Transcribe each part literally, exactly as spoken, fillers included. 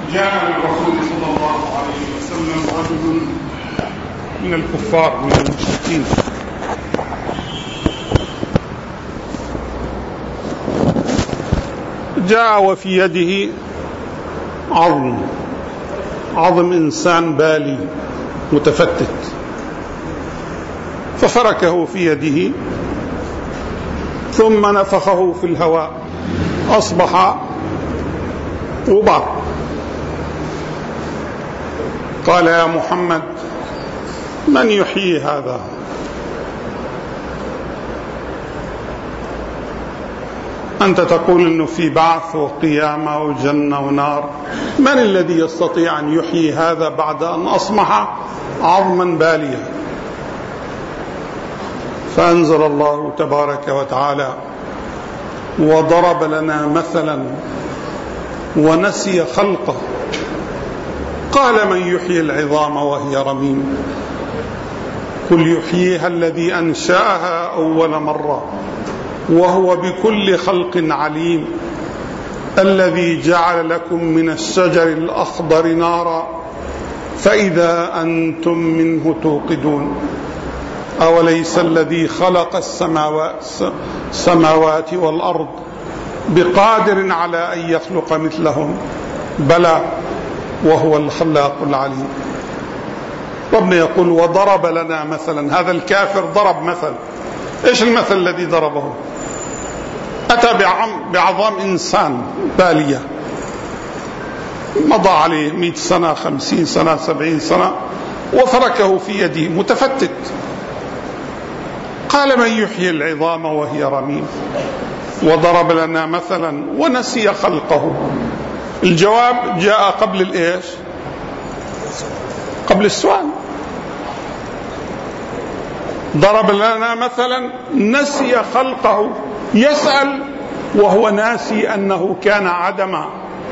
جاء للرسول صلى الله عليه وسلم رجل من الكفار من المشركين جاء وفي يده عظم عظم إنسان بالي متفتت، ففركه في يده ثم نفخه في الهواء أصبح غبار. قال: يا محمد، من يحيي هذا؟ أنت تقول إنه في بعث وقيامة وجنة ونار، من الذي يستطيع أن يحيي هذا بعد أن أصبح عظما باليا؟ فأنزل الله تبارك وتعالى: وضرب لنا مثلا ونسي خلقه قال: من يحيي العظام وهي رميم قل يحييها الذي أنشأها أول مرة وهو بكل خلق عليم الذي جعل لكم من الشجر الأخضر نارا فإذا أنتم منه توقدون أوليس الذي خلق السماوات والأرض بقادر على أن يخلق مثلهم بلى وهو الخلاق العليم. ربنا يقول: وضرب لنا مثلا. هذا الكافر ضرب مثل. إيش المثل الذي ضربه؟ أتى بعظام إنسان بالية مضى عليه مئة سنة خمسين سنة سبعين سنة وفركه في يده متفتت. قال: من يحيي العظام وهي رميم وضرب لنا مثلا ونسي خلقه. الجواب جاء قبل الإيش؟ قبل السؤال. ضرب لنا مثلا نسي خلقه، يسأل وهو ناسي أنه كان عدما،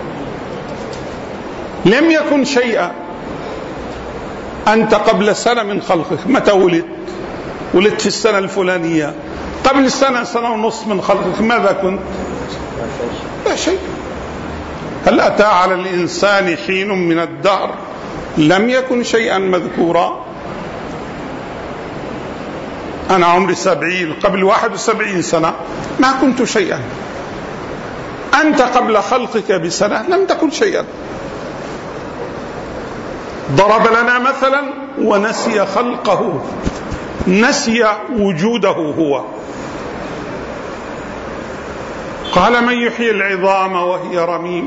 لم يكن شيئا. أنت قبل سنة من خلقك متى ولدت؟ ولدت في السنة الفلانية. قبل السنة سنة ونصف من خلقك ماذا كنت؟ لا شيء. هل أتى على الإنسان حين من الدهر لم يكن شيئا مذكورا؟ أنا عمري سبعين، قبل واحد وسبعين سنة ما كنت شيئا. أنت قبل خلقك بسنة لم تكن شيئا. ضرب لنا مثلا ونسي خلقه، نسي وجوده هو. قال: من يحيي العظام وهي رميم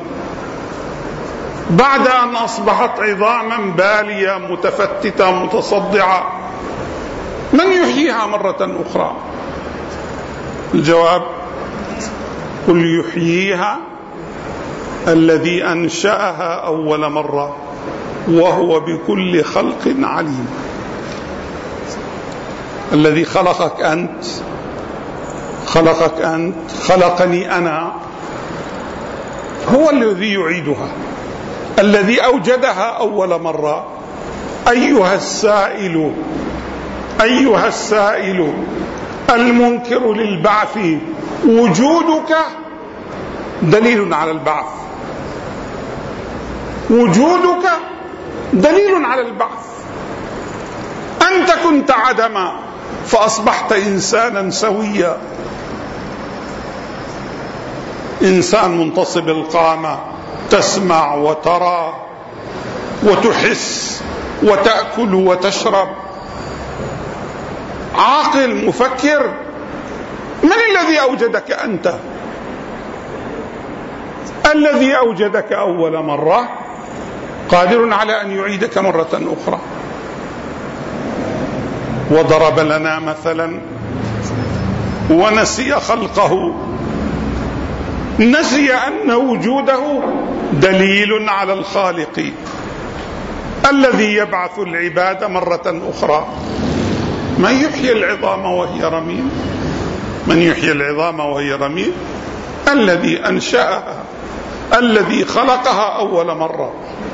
بعد أن أصبحت عظاما بالية متفتتة متصدعة، من يحييها مرة أخرى؟ الجواب: قل يحييها الذي أنشأها أول مرة وهو بكل خلق عليم. الذي خلقك أنت، خلقك أنت، خلقني أنا، هو الذي يعيدها، الذي أوجدها أول مرة. أيها السائل أيها السائل المنكر للبعث، وجودك دليل على البعث، وجودك دليل على البعث. أنت كنت عدما فأصبحت إنسانا سويا، إنسان منتصب القامة، تسمع وترى وتحس وتأكل وتشرب، عاقل مفكر. من الذي أوجدك أنت؟ الذي أوجدك أول مرة قادر على أن يعيدك مرة أخرى. وضرب لنا مثلا ونسي خلقه، نسي أن وجوده دليل على الخالق الذي يبعث العباد مرة أخرى. من يحيي العظام وهي رميم من يحيي العظام وهي رميم الذي أنشأها، الذي خلقها أول مرة.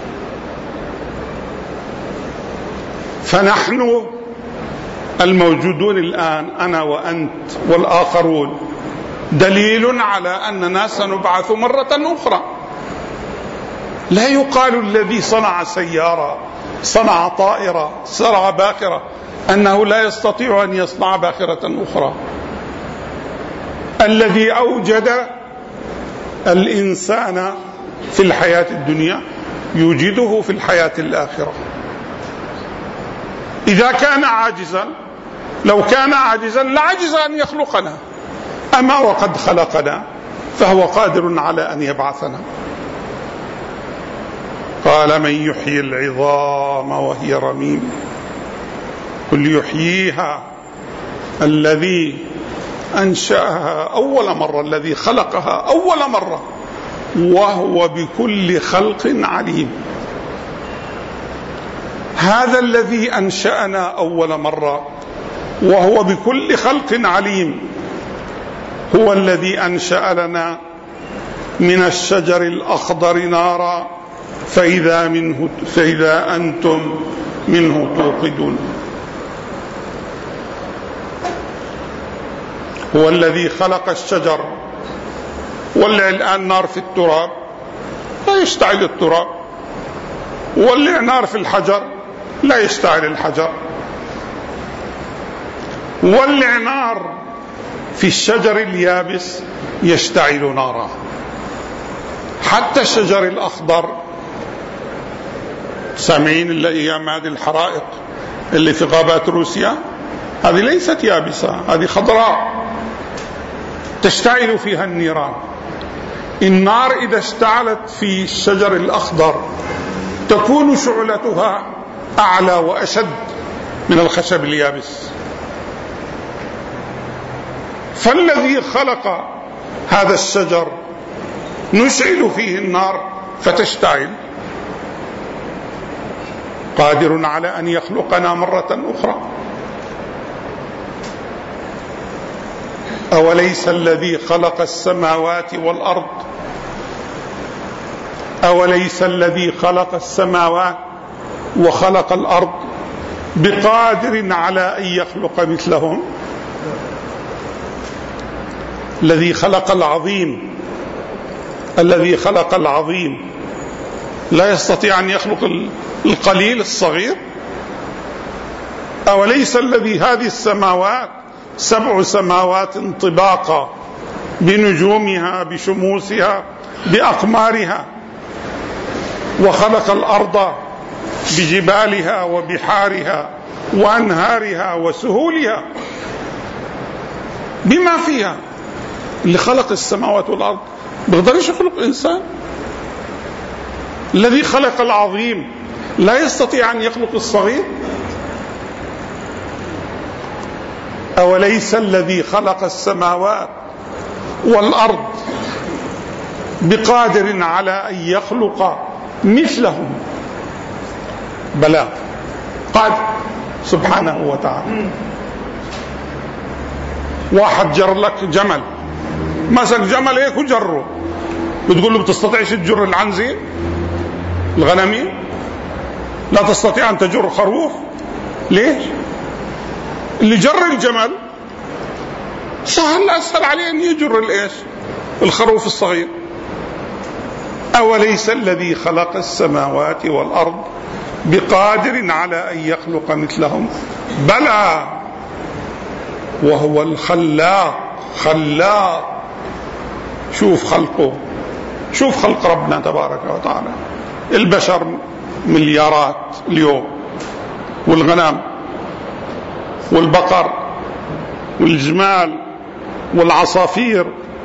فنحن الموجودون الآن، أنا وأنت والآخرون، دليل على أننا سنبعث مرة أخرى. لا يقال الذي صنع سيارة، صنع طائرة، صنع باخرة، أنه لا يستطيع أن يصنع باخرة أخرى. الذي أوجد الإنسان في الحياة الدنيا يوجده في الحياة الآخرة. إذا كان عاجزا، لو كان عاجزا لعجز أن يخلقنا، أما وقد خلقنا فهو قادر على أن يبعثنا. قال من يحيي العظام وهي رميم قل يحييها الذي أنشأها أول مرة، الذي خلقها أول مرة وهو بكل خلق عليم. هذا الذي أنشأنا أول مرة وهو بكل خلق عليم هو الذي أنشأ لنا من الشجر الأخضر نارا فإذا, منه فإذا أنتم منه توقدون. هو الذي خلق الشجر، ولع الآن نار في التراب لا يشتعل التراب، ولع نار في الحجر لا يشتعل الحجر، ولع نار في الشجر اليابس يشتعل نارا. حتى الشجر الأخضر، سامعين الأيام هذه الحرائق اللي في غابات روسيا، هذه ليست يابسة، هذه خضراء تشتعل فيها النيران. النار إذا اشتعلت في الشجر الأخضر تكون شعلتها أعلى وأشد من الخشب اليابس. فالذي خلق هذا الشجر نشعل فيه النار فتشتعل، قادر على أن يخلقنا مرة أخرى. أوليس الذي خلق السماوات والأرض أوليس الذي خلق السماوات وخلق الأرض بقادر على أن يخلق مثلهم. الذي خلق العظيم الذي خلق العظيم لا يستطيع أن يخلق القليل الصغير؟ أوليس الذي هذه السماوات سبع سماوات طباقا بنجومها بشموسها بأقمارها، وخلق الأرض بجبالها وبحارها وأنهارها وسهولها بما فيها. اللي خلق السماوات والأرض بيقدرش يخلق إنسان. الذي خلق العظيم لا يستطيع أن يخلق الصغير. أوليس الذي خلق السماوات والأرض بقادر على أن يخلق مثلهم؟ بلى، قادر سبحانه وتعالى. واحد جر لك جمل، مسك جمل هيك وجره، بتقول له بتستطيعش تجر العنزي الغنمي؟ لا تستطيع أن تجر خروف. ليش؟ اللي جر الجمل سهل، أسهل عليه أن يجر الإيش؟ الخروف الصغير. أوليس الذي خلق السماوات والأرض بقادر على أن يخلق مثلهم؟ بلى وهو الخلاق. خلاق. شوف خلقه، شوف خلق ربنا تبارك وتعالى. البشر مليارات اليوم، والغنم والبقر والجمال والعصافير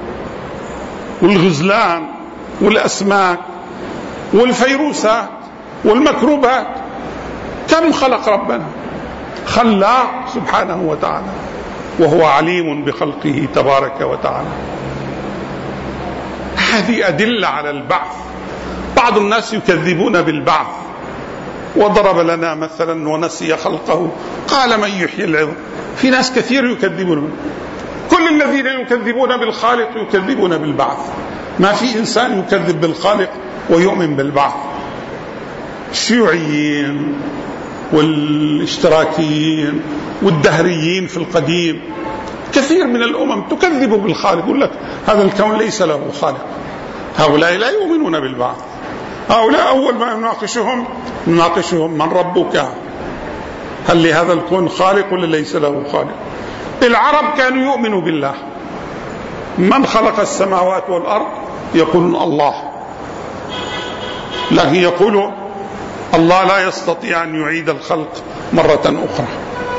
والغزلان والأسماك والفيروسات والمكروبات. كم خلق ربنا؟ خلاق سبحانه وتعالى، وهو عليم بخلقه تبارك وتعالى. هذه أدلة على البعث. بعض الناس يكذبون بالبعث، وضرب لنا مثلا ونسي خلقه قال من يحيي العظام. في ناس كثير يكذبون. كل الذين يكذبون بالخالق يكذبون بالبعث. ما في إنسان يكذب بالخالق ويؤمن بالبعث. الشيوعيين والاشتراكيين والدهريين في القديم، كثير من الأمم تكذب بالخالق، يقول لك هذا الكون ليس له خالق. هؤلاء لا يؤمنون بالبعث. هؤلاء أول ما نناقشهم نناقشهم من ربك؟ هل لهذا الكون خالق ولا ليس له خالق؟ العرب كانوا يؤمنوا بالله. من خلق السماوات والأرض؟ يقولون الله. لكن يقولوا الله لا يستطيع أن يعيد الخلق مرة أخرى.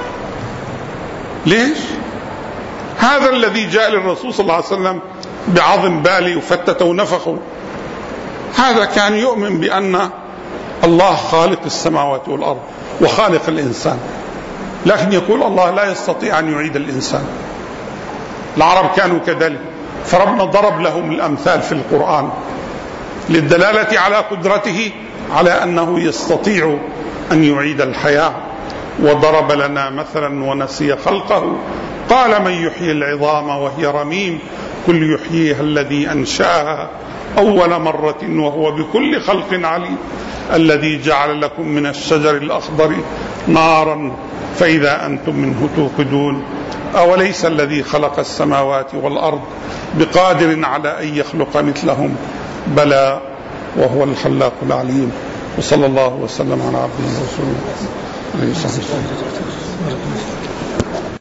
ليش؟ هذا الذي جاء للرسول صلى الله عليه وسلم بعظم بالي وفتته ونفخه، هذا كان يؤمن بأن الله خالق السماوات والأرض وخالق الإنسان، لكن يقول الله لا يستطيع أن يعيد الإنسان. العرب كانوا كذلك، فربنا ضرب لهم الأمثال في القرآن للدلالة على قدرته على أنه يستطيع أن يعيد الحياة. وضرب لنا مثلا ونسي خلقه قال من يحيي العظام وهي رميم قل يحييها الذي أنشأها أول مرة وهو بكل خلق عليم الذي جعل لكم من الشجر الأخضر نارا فإذا أنتم منه توقدون أوليس الذي خلق السماوات والأرض بقادر على أن يخلق مثلهم بلى وهو الخلاق العليم. وصلى الله وسلم على عبده ورسوله عليه الصلاة والسلام.